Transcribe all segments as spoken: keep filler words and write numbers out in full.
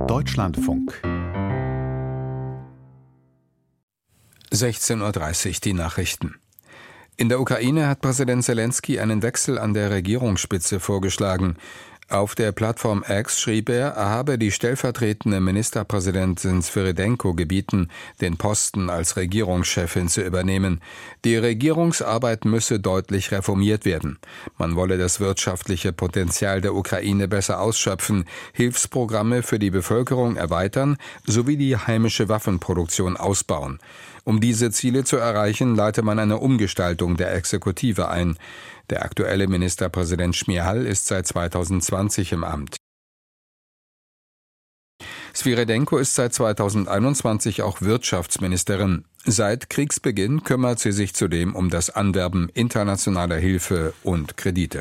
Deutschlandfunk. sechzehn Uhr dreißig, die Nachrichten. In der Ukraine hat Präsident Selenskyj einen Wechsel an der Regierungsspitze vorgeschlagen. Auf der Plattform X schrieb er, er habe die stellvertretende Ministerpräsidentin Svyrydenko gebeten, den Posten als Regierungschefin zu übernehmen. Die Regierungsarbeit müsse deutlich reformiert werden. Man wolle das wirtschaftliche Potenzial der Ukraine besser ausschöpfen, Hilfsprogramme für die Bevölkerung erweitern sowie die heimische Waffenproduktion ausbauen. Um diese Ziele zu erreichen, leite man eine Umgestaltung der Exekutive ein. Der aktuelle Ministerpräsident Schmyhal ist seit zweitausendzwanzig im Amt. Svyrydenko ist seit zweitausendeinundzwanzig auch Wirtschaftsministerin. Seit Kriegsbeginn kümmert sie sich zudem um das Anwerben internationaler Hilfe und Kredite.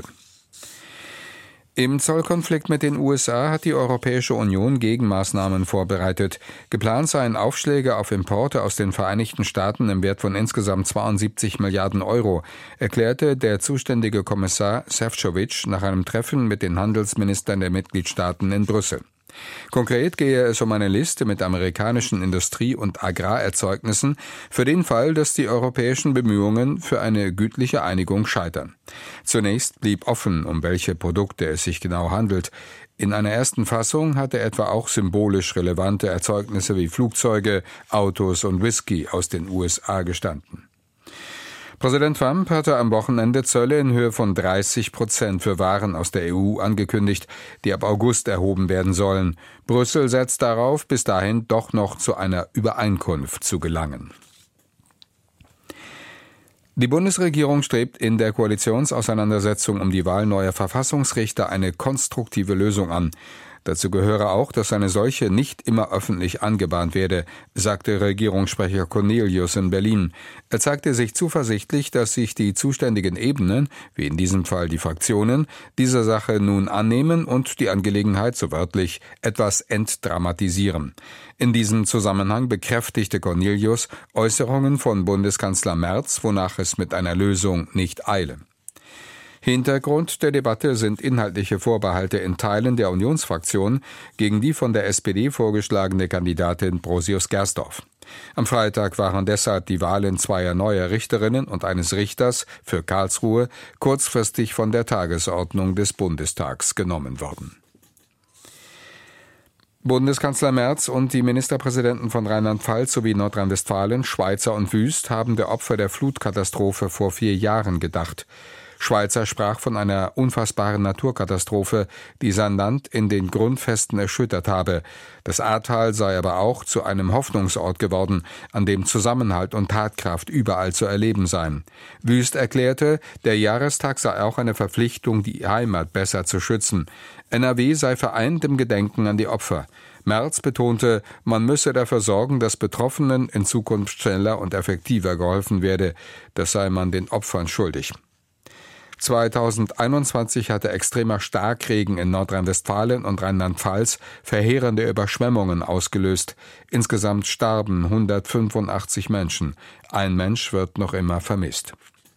Im Zollkonflikt mit den U S A hat die Europäische Union Gegenmaßnahmen vorbereitet. Geplant seien Aufschläge auf Importe aus den Vereinigten Staaten im Wert von insgesamt zweiundsiebzig Milliarden Euro, erklärte der zuständige Kommissar Šefčovič nach einem Treffen mit den Handelsministern der Mitgliedstaaten in Brüssel. Konkret gehe es um eine Liste mit amerikanischen Industrie- und Agrarerzeugnissen für den Fall, dass die europäischen Bemühungen für eine gütliche Einigung scheitern. Zunächst blieb offen, um welche Produkte es sich genau handelt. In einer ersten Fassung hatte etwa auch symbolisch relevante Erzeugnisse wie Flugzeuge, Autos und Whisky aus den U S A gestanden. Präsident Trump hatte am Wochenende Zölle in Höhe von dreißig Prozent für Waren aus der E U angekündigt, die ab August erhoben werden sollen. Brüssel setzt darauf, bis dahin doch noch zu einer Übereinkunft zu gelangen. Die Bundesregierung strebt in der Koalitionsauseinandersetzung um die Wahl neuer Verfassungsrichter eine konstruktive Lösung an. Dazu gehöre auch, dass eine solche nicht immer öffentlich angebahnt werde, sagte Regierungssprecher Cornelius in Berlin. Er zeigte sich zuversichtlich, dass sich die zuständigen Ebenen, wie in diesem Fall die Fraktionen, dieser Sache nun annehmen und die Angelegenheit, so wörtlich, etwas entdramatisieren. In diesem Zusammenhang bekräftigte Cornelius Äußerungen von Bundeskanzler Merz, wonach es mit einer Lösung nicht eile. Hintergrund der Debatte sind inhaltliche Vorbehalte in Teilen der Unionsfraktion gegen die von der S P D vorgeschlagene Kandidatin Brosius-Gersdorf. Am Freitag waren deshalb die Wahlen zweier neuer Richterinnen und eines Richters für Karlsruhe kurzfristig von der Tagesordnung des Bundestags genommen worden. Bundeskanzler Merz und die Ministerpräsidenten von Rheinland-Pfalz sowie Nordrhein-Westfalen, Schweizer und Wüst haben der Opfer der Flutkatastrophe vor vier Jahren gedacht. Schweizer sprach von einer unfassbaren Naturkatastrophe, die sein Land in den Grundfesten erschüttert habe. Das Ahrtal sei aber auch zu einem Hoffnungsort geworden, an dem Zusammenhalt und Tatkraft überall zu erleben seien. Wüst erklärte, der Jahrestag sei auch eine Verpflichtung, die Heimat besser zu schützen. N R W sei vereint im Gedenken an die Opfer. Merz betonte, man müsse dafür sorgen, dass Betroffenen in Zukunft schneller und effektiver geholfen werde. Das sei man den Opfern schuldig. zweitausendeinundzwanzig hatte extremer Starkregen in Nordrhein-Westfalen und Rheinland-Pfalz verheerende Überschwemmungen ausgelöst. Insgesamt starben hundertfünfundachtzig Menschen. Ein Mensch wird noch immer vermisst.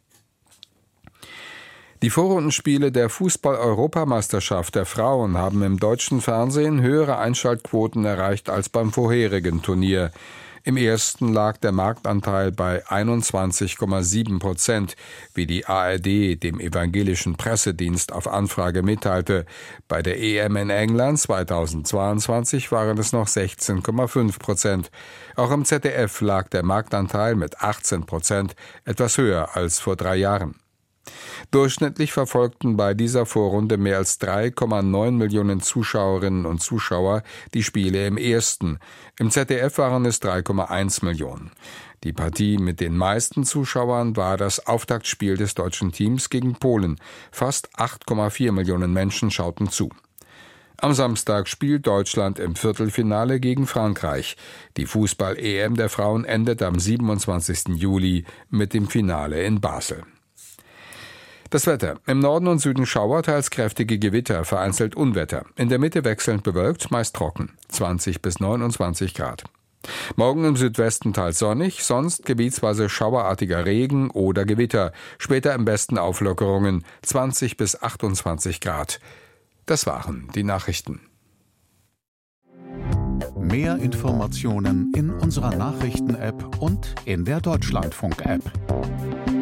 Die Vorrundenspiele der Fußball-Europameisterschaft der Frauen haben im deutschen Fernsehen höhere Einschaltquoten erreicht als beim vorherigen Turnier. Im ersten lag der Marktanteil bei einundzwanzig Komma sieben Prozent, wie die A R D dem evangelischen Pressedienst auf Anfrage mitteilte. Bei der E M in England zweitausendzweiundzwanzig waren es noch sechzehn Komma fünf Prozent. Auch im Z D F lag der Marktanteil mit achtzehn Prozent etwas höher als vor drei Jahren. Durchschnittlich verfolgten bei dieser Vorrunde mehr als drei Komma neun Millionen Zuschauerinnen und Zuschauer die Spiele im ersten. Im Z D F waren es drei Komma eins Millionen. Die Partie mit den meisten Zuschauern war das Auftaktspiel des deutschen Teams gegen Polen. Fast acht Komma vier Millionen Menschen schauten zu. Am Samstag spielt Deutschland im Viertelfinale gegen Frankreich. Die Fußball-E M der Frauen endet am siebenundzwanzigsten Juli mit dem Finale in Basel. Das Wetter. Im Norden und Süden Schauer, teils kräftige Gewitter, vereinzelt Unwetter. In der Mitte wechselnd bewölkt, meist trocken. zwanzig bis neunundzwanzig Grad. Morgen im Südwesten teils sonnig, sonst gebietsweise schauerartiger Regen oder Gewitter. Später im Westen Auflockerungen, zwanzig bis achtundzwanzig Grad. Das waren die Nachrichten. Mehr Informationen in unserer Nachrichten-App und in der Deutschlandfunk-App.